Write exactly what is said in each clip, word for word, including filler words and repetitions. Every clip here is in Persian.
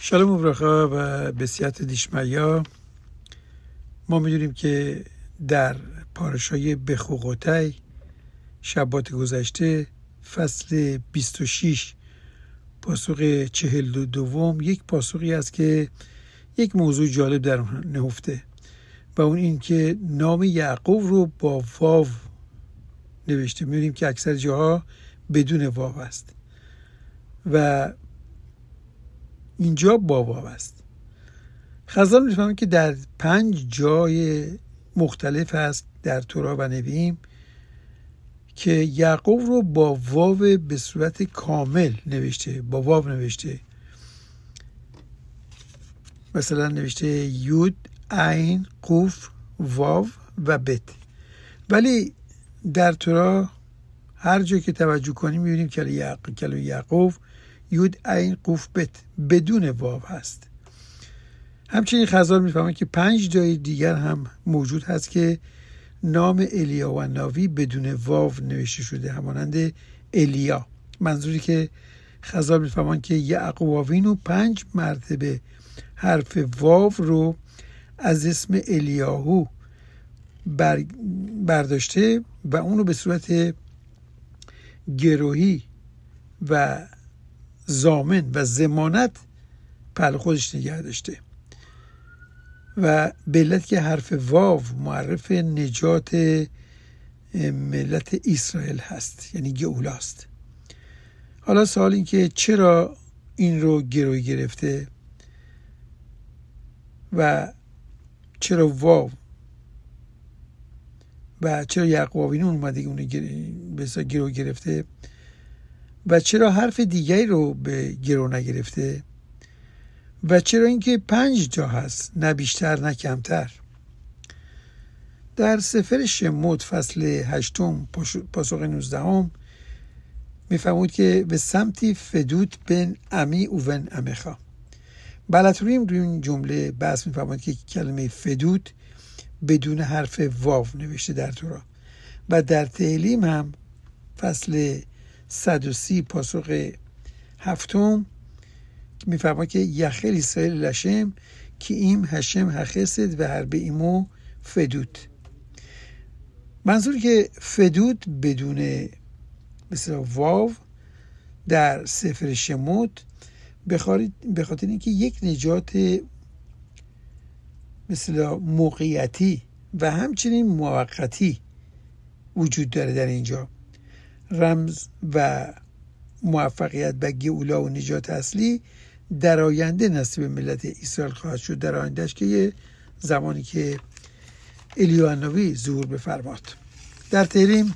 شالوم وبرخا و بسیات دیشمیا. ما میدونیم که در پارشای بخوقوتای شبات گذشته فصل بیست و شش پاسخ چهل و دوم یک پاسخی است که یک موضوع جالب در اون نهفته و اون این که نام یعقوب رو با واو نوشته. میدونیم که اکثر جاها بدون واو است و اینجا با واو است. خزان میفهمن که در پنج جای مختلف است در تورا و نوییم که یعقوب رو با واو به صورت کامل نوشته، با واو نوشته. مثلا نوشته یود، عین، قوف، واو و بت. ولی در تورا هر جا که توجه کنیم می‌بینیم که کلمه یعقوب یود، عین، قوف، بت بدون واو هست. همچنین خزان می‌فهمن که پنج جای دیگر هم موجود هست که نام الیا و ناوی بدون واو نوشته شده، همانند الیا. منظوری که خزان می‌فهمن که یعقوبینو پنج مرتبه حرف واو رو از اسم الیاهو بر برداشته و اونو به صورت گروهی و ضامن و ضمانت پهلو خودش نگه داشته و به علت که حرف واو معرف نجات ملت اسرائیل هست، یعنی گئولاست. حالا سوال این که چرا این رو گروهی گرفته و چرا واو و چرا یعقوبینون اومده اون رو گرو گرفته و چرا حرف دیگری رو به گرو نگرفته و چرا اینکه پنج جا هست، نه بیشتر نه کمتر. در سفر شموت فصل هشتم پاسخ نوزدهم میفهمود که به سمتی فدوت بن امی و بن امخا. بلطوریم روی این جمله بحث میفهمود که کلمه فدوت بدون حرف واو نوشته در تورا و در تهلیم هم فصل صد و سی پاسخ هفتم میفهمد که یخل اسرائیل لشم که ایم هشم هخسد و هربه ایمو فدوت. منظور که فدوت بدون مثلا واو در سفر شموت به خاطر اینکه یک نجات مثلا موقعیتی و همچنین موقتی وجود داره در اینجا. رمز و موفقیت به گئولا و نجات اصلی در آینده نصیب ملت اسرائیل خواهد شد، در آیندهش که یه زمانی که الیا نبی ظهور بفرماد. در تهریم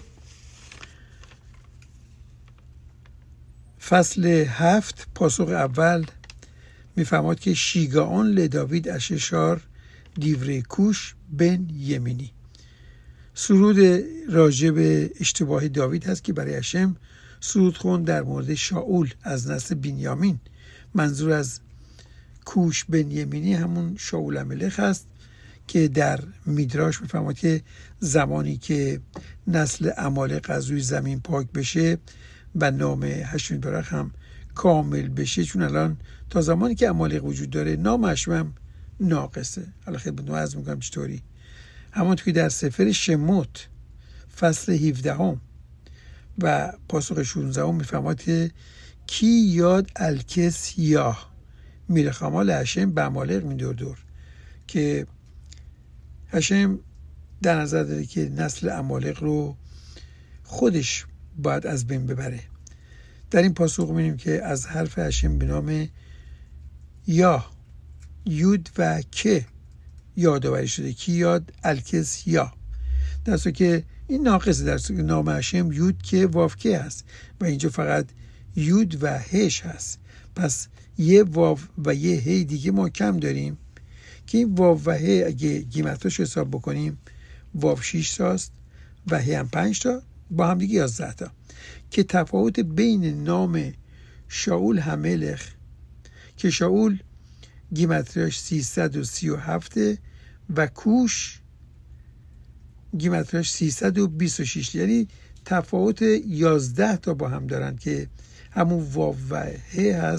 فصل هفت پاسخ اول میفهمد که شیگاون لداوید اششار دیوره کوش بن یمینی. سرود راجع به اشتباه داوید هست که برای هشم سرود خوند در مورد شاول از نسل بنیامین. منظور از کوش بن یمینی همون شاول ملخ هست که در میدراش میفهمد که زمانی که نسل عمالق از روی زمین پاک بشه و نام هشم برخ هم کامل بشه، چون الان تا زمانی که عمالق وجود داره نام هشم هم ناقصه. حالا خیلی عرض میکنم چطوری. همونطور که در سفر شموت فصل هفدهم و پاسخ شانزدهم میفهمد که کی یاد الکس یا میرخمال هشم به عمالق میدور دور، که هشم در نظر داره که نسل عمالق رو خودش باید از بین ببره. در این پاسخ می‌بینیم که از حرف هشم به نام یا، یود و که یادآوری شده. کی یاد الکس یا، در صورتی که این ناقصه. در صورتی که نام هشم یود که واو که هست و اینجا فقط یود و هش هست. پس یه واو و یه هی دیگه ما کم داریم که این واو و هی اگه قیمتاشو حساب بکنیم واو شش تاست و هی هم پنج تا، با هم دیگه یازده تا، که تفاوت بین نام شاول هملخ که شاول گیمتریاش سیصد و سی و هفت و کوش گیمتریاش سیصد و بیست و شش، یعنی تفاوت یازده تا با هم دارن که همون واو و ه هست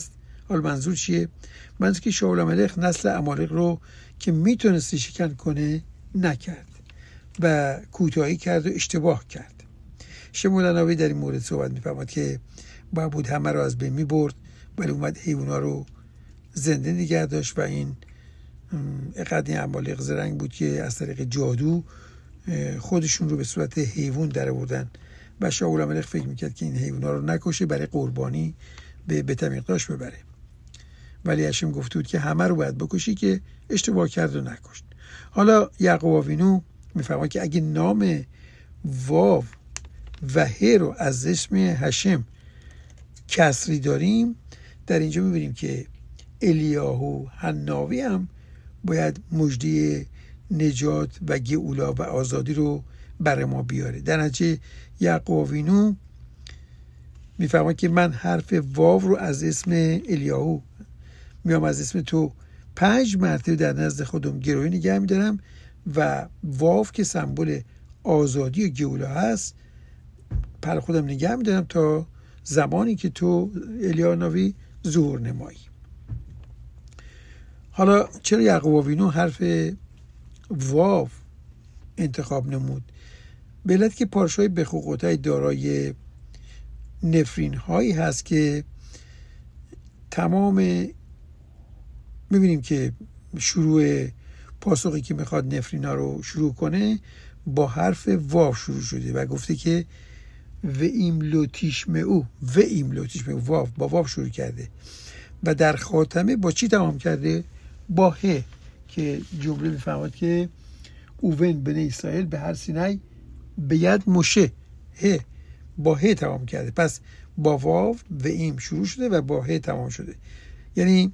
حالا منظور چیه؟ منظور که شاول عمالق نسل عمالق رو که میتونستی شکن کنه نکرد و کوتاهی کرد و اشتباه کرد. شمولناوی در این مورد صحبت می‌فرماد که باید بود همه رو از بین می‌برد، ولی اومد حیونا رو زنده نگه داشت و این قدیم عمالق زرنگ بود که از طریق جادو خودشون رو به صورت حیوان در آوردن و شاول عمالق فکر میکرد که این حیونا رو نکشه، برای قربانی به بیت میقداش ببره، ولی هشم گفته بود که همه رو باید بکشی که اشتباه کرد و نکشت. حالا یعقوب آوینو میفهمه که اگه نام واو و ه رو از اسم هشم کسری داریم، در اینجا میبینیم که الیاهو حناوی هم باید مژده نجات و گئولا و آزادی رو برای ما بیاره. در نتیجه یعقوب آوینو میفهمه که من حرف واو رو از اسم الیاهو میام از اسم تو پنج مرتبه در نزد خودم گروهی نگه میدارم و واو که سمبل آزادی و گئولا هست پر خودم نگه میدارم تا زمانی که تو الیا ناوی ظهور نمایی. حالا چرا یعقوب آوینو حرف واو انتخاب نمود؟ به علت که پارچه‌های بخوقوتای دارای نفرین هایی هست که تمام میبینیم که شروع پاسخی که میخواد نفرین ها رو شروع کنه با حرف واو شروع شده و گفته که و ایم لوتیشم او و ایم لوتیشم او واو با واو شروع کرده و در خاتمه با چی تمام کرده؟ با ه که جمله میفهمد که اوون بنی اسرائیل به هر سینای به ید مشه ه با ه تمام کرده. پس با واو و ایم شروع شده و با ه تمام شده، یعنی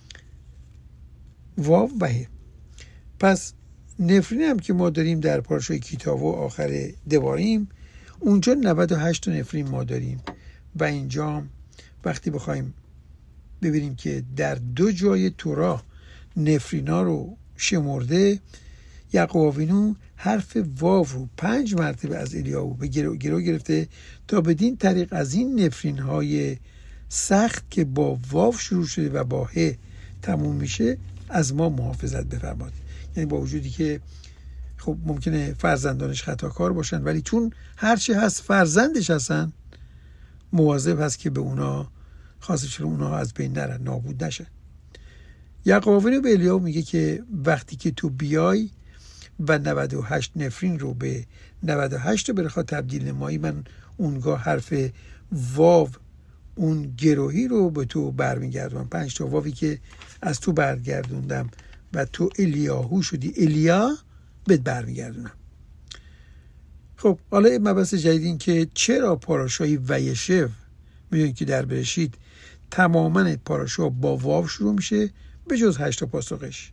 واو و ه. پس نفرین هم که ما داریم در پارچه کتاب و آخر دواریم، اونجا نود و هشت نفرین ما داریم و اینجا وقتی بخوایم ببینیم که در دو جای تورا نفرینا رو شمرده، یعقوب آوینو حرف واو رو پنج مرتبه از الیاهو به گرو, گرو گرفته تا بدین طریق از این نفرین های سخت که با واو شروع شده و با ه تموم میشه از ما محافظت بفرماد. یعنی با وجودی که خب ممکنه فرزندانش خطاکار باشن، ولی چون هرچی هست فرزندش هستن، مواظب هست که به اونا خاصه چرا اونا از بین نرن، نابود نشن. یعقوب آوینو به الیاهو میگه که وقتی که تو بیای و نود و هشت نفرین رو به نود و هشت رو بخواد تبدیل نمایی، من اونگاه حرف واو اون گروهی رو به تو برمیگردونم، پنج تا واوی که از تو برگردوندم و تو الیاهو شدی الیا بهت برمیگردونم. خب حالا مبحث جدید این که چرا پاراشای ویشو، میدونید که در بریشید تماما پاراشا با واو شروع میشه به جز هشتا پاسخش.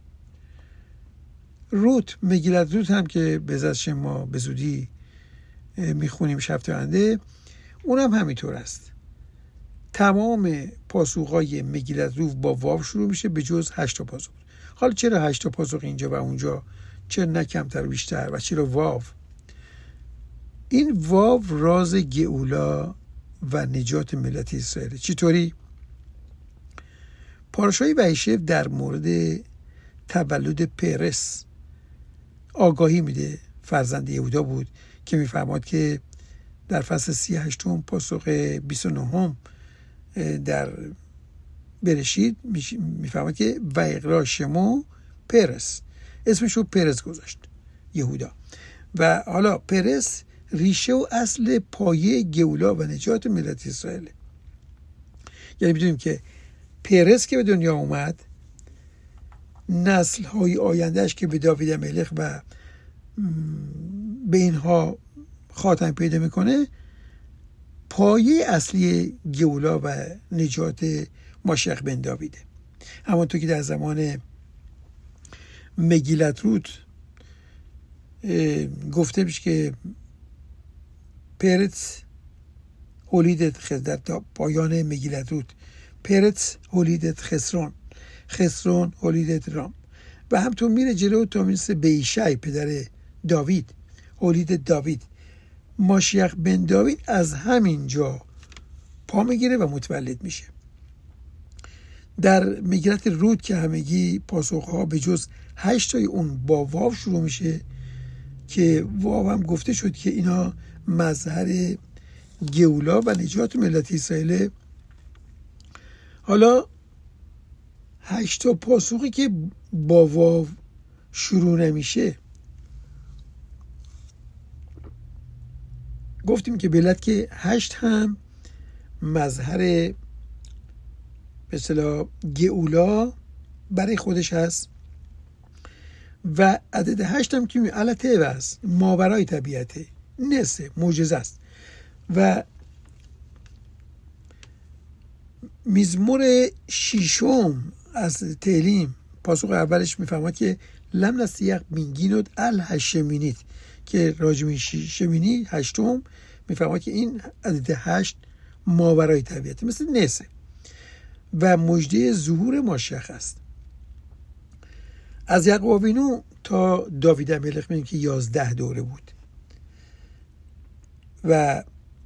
روت مگیلت روت هم که به ازش ما به زودی میخونیم شب آینده، اونم همینطور است، تمام پاسخهای مگیلت روت با واو شروع میشه به جز هشتا پاسخ. حالا چرا هشتا پاسخ اینجا و اونجا، چرا نه کمتر و بیشتر و چرا واو؟ این واو راز گئولا و نجات ملت اسرائیل. چطوری؟ پاراشای ویشو در مورد تولد پرس آگاهی میده، فرزند یهودا بود که میفهمد که در فصل سی و هشتم پاسخ بیست و نهم در برشید میفهمد که و اقرا شمو پرس، اسمش رو پرس گذاشت یهودا. و حالا پرس ریشه و اصل پایه گئولا و نجات ملت اسرائیل. یعنی میدونیم که پرس که به دنیا اومد، نسل های آیندهش که به داوید ملک و به اینها خاتم پیدا میکنه، پایه اصلی گئولا و نجات ماشیخ بن داویده. همونطور که در زمان مگیلت روت گفته میشه که پرس هولیدت خزر، تا پایان مگیلت روت پرس هولیدت خسرون، خسرون هولیدت رام، و همطور میره جلو تا میرسه به ایشای پدر داوید، هولیدت داوید. ماشیخ بن داوید از همین جا پا میگیره و متولد میشه. در میگرت رود که همگی پاسخها به جز هشت تای اون با واو شروع میشه که واو هم گفته شد که اینا مظهر گئولا و نجات ملت اسرائیل. حالا هشت تا پاسخی که با واو شروع نمیشه، گفتیم که بلد که هشت هم مظهر به اصطلاح گئولا برای خودش هست و عدد هشت هم که علته هست، ماورای طبیعته، نسه، معجزه است. و مزمور شیشم از تهلیم پاسخ اولش میفهمد که لم نستیق مینگینود الهشمینیت، که راجع شمینی هشتم میفهمد که این عدد هشت ماورای طبیعته، مثل نسه و مژده ظهور ماشیخ است. از یعقوب آوینو تا داوید ملخ میگیم که یازده دوره بود و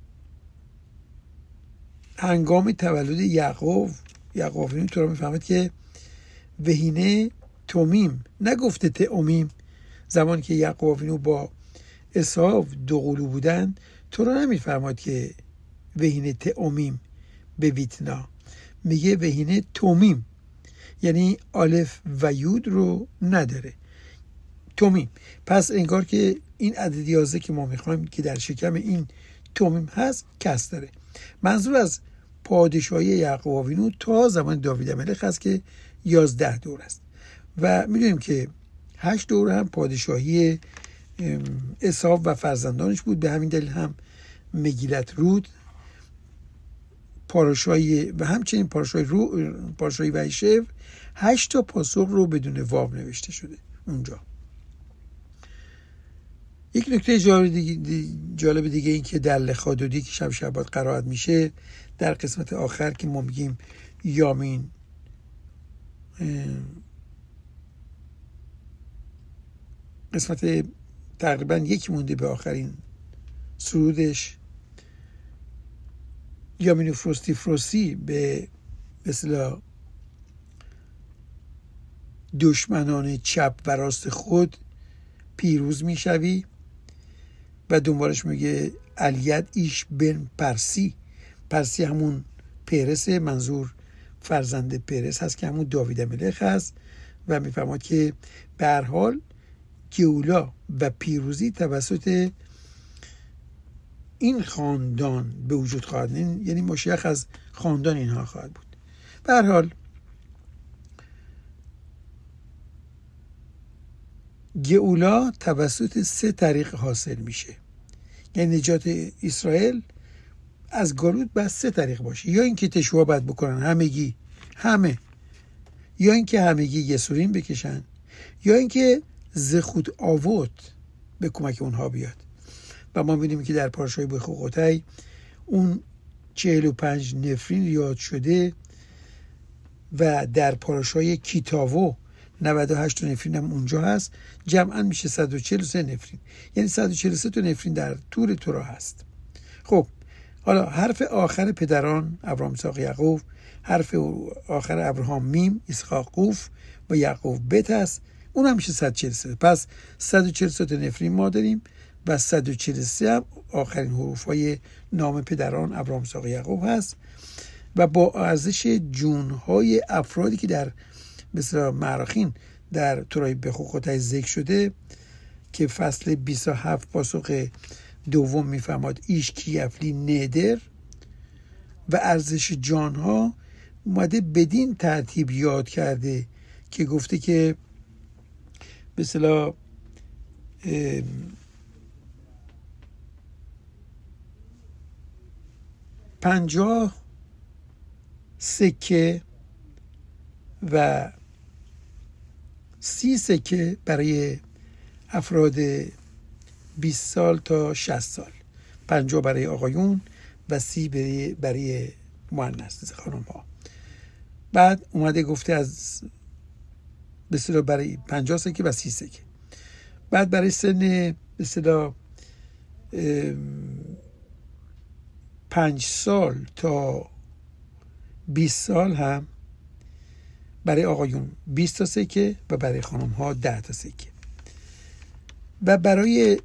هنگام تولد یعقوب یعقوب آوینو تو را میفهمد که وهینه تومیم، نگفته تئومیم. زمانی که یعقوب آوینو با عیسی دو قلو بودن تو را نمیفهمد که وهینه تئومیم به ویتنا، میگه وهینه تومیم، یعنی الف و یود رو نداره، تومیم. پس انگار که این عدد یازده که ما میخوایم که در شکم این تومیم هست کس داره. منظور از پادشاهی یعقوب آوینو تا زمان داوید ملخ هست که یازده دور است و میدونیم که هشت دور هم پادشاهی عیسی و فرزندانش بود. به همین دلیل هم مگیلت رود پاراشای و همچنین پاراشای رو پاراشای ویشو هشت تا پاسخ رو بدون واو نوشته شده اونجا. یک نکته جالب دیگه, جالب دیگه این که در لخادودی که شب شبات قرائت میشه در قسمت آخر که ما میگیم یامین قسمت تقریبا یکی مونده به آخرین سرودش، یامین فروستی فروسی به مثلا دشمنان چپ و راست خود پیروز میشوی و دنبالش میگه الید ایش بن پرسی. پرسی همون پرس، منظور فرزند پرس هست که همون داوید ملخ هست و میفهمد که به هر حال گئولا و پیروزی توسط این خاندان به وجود خواهد، یعنی مشیخ از خاندان اینها خواهد بود. به هر حال گئولا توسط سه طریق حاصل میشه، یعنی نجات اسرائیل از گالوت باید سه طریق باشه، یا اینکه تشویع باید بکنن همگی همه، یا اینکه همگی یسورین بکشن، یا اینکه زخود آوت به کمک اونها بیاد. و ما می‌بینیم که در پاراشای بخوقوتای اون چهل و پنج نفرین یاد شده و در پاراشای کیتاوو نود و هشت نفرین هم اونجا هست، جمعا میشه صد و چهل و سه نفرین، یعنی صد و چهل و سه تا نفرین در تور تورا هست. خب حالا حرف آخر پدران ابراهیم اسحاق یعقوب، حرف آخر ابراهام میم، اسحاق قوف و یعقوب بت است، اون هم میشه صد و چهل و سه. پس صد و چهل و سه تا نفرین ما داریم و صد و چهل و سه هم آخرین حروف های نام پدران ابراهیم اسحاق یعقوب هست و با ارزش جونهای افرادی که در مثلا مراخین در تورای بخوقوتای ذکر شده که فصل بیست و هفت پاسخ دوم میفهمد ایش کیفلی ندر و ارزش جانها اومده بدین ترتیب یاد کرده که گفته که به اصطلاح پنجاه سکه و سی سکه برای افراد بیست سال تا شصت سال، پنجاه برای آقایون و سی برای, برای مؤنث خانم ها. بعد اومده گفته از به اصطلاح برای پنجاه سکه و سی سکه. بعد برای سن به اصطلاح پنج سال تا بیست سال هم برای آقایون بیست تا سکه و برای خانم ها ده تا سکه. و برای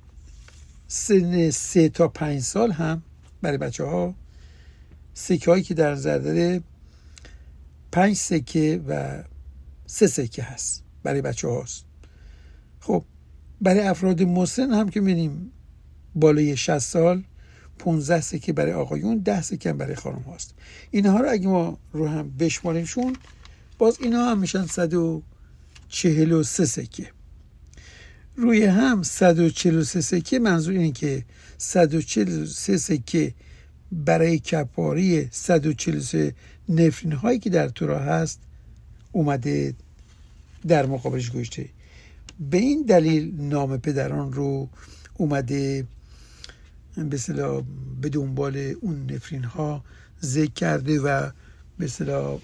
سن سه تا پنج سال هم برای بچه ها سکه هایی که در نظر داره پنج سکه و سه سکه هست برای بچه هاست. خب برای افراد مسن هم که می‌بینیم بالای شصت سال پانزده سکه برای آقایون، ده سکه برای خانم هاست. اینها رو اگه ما رو هم بشماریمشون باز اینها هم میشن صد و چهل و سه سکه. روی هم صد و چهل و سه سکه منظور اینه که صد و چهل و سه سکه برای کفاره صد و چهل و سه نفرین هایی که در تورا هست اومده در مقابلش گذاشته. به این دلیل نام پدران رو اومده به اصطلاح به دنبال اون نفرین ها ذکر کرده و به اصطلاح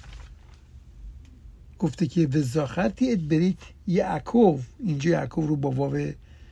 گفته که وزاختی ادبریت یعقوب، اینجا یعقوب رو با واو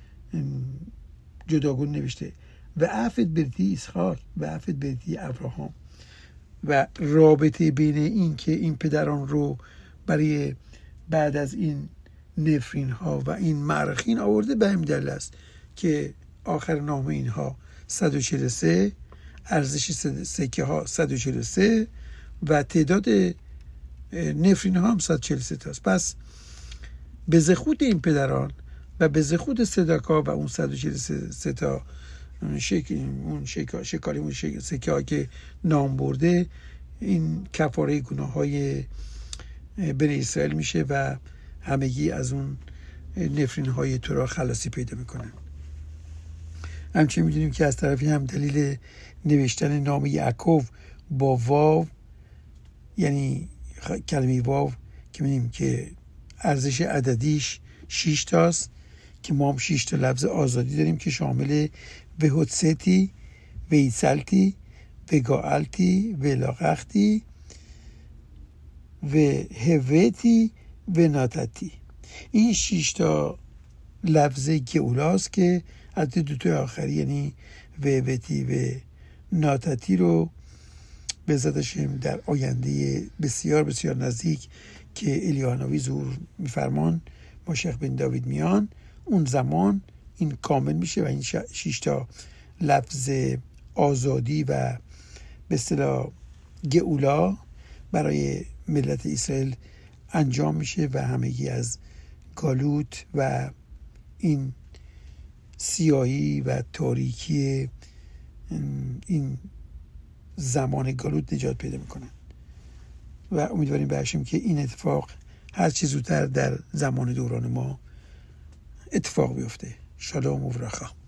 جداگون نوشته، و عفت برتی اسحاق و عفت برتی ابراهام، و رابطه بین این که این پدران رو برای بعد از این نفرین ها و این مرخین آورده به این دلیل است که آخر نام اینها صد و چهل و سه، ارزش سکه ها صد و چهل و سه و تعداد نفرین ها هم صد و چهل و سه تاست. پس به زخود این پدران و به زخود صداقا و اون صد و چهل و سه تا شک... اون شک... شکالی اون شک... سکه ها که نام برده، این کفاره گناه های بنی اسرائیل میشه و همگی از اون نفرین های تورا خلاصی پیدا میکنن. همچنین میدونیم که از طرفی هم دلیل نوشتن نام یعقوب با واو، یعنی کلمه واو که میدونیم که ارزش عددیش شش تاست که ما هم شش تا لفظ آزادی داریم که شامل وهوتستی، ویسلتی، وگاالتی، ولاغختی، و هویتی و ناتتی. این شش تا لفظ گئولاست که از دو تا آخری یعنی وهویتی و ناتتی رو به ذاتشیم در آینده بسیار بسیار نزدیک که الیاهنوی ظهور میفرمان با شیخ بن داوید میان، اون زمان این کامل میشه و این شش تا لفظ آزادی و به اصطلاح گئولا برای ملت اسرائیل انجام میشه و همگی از گالوت و این سیاهی و تاریکی این زمان گالوت نجات پیدا میکنن و امیدواریم باشیم که این اتفاق هر چه زودتر در زمان دوران ما اتفاق بیفته. شالوم و برخا.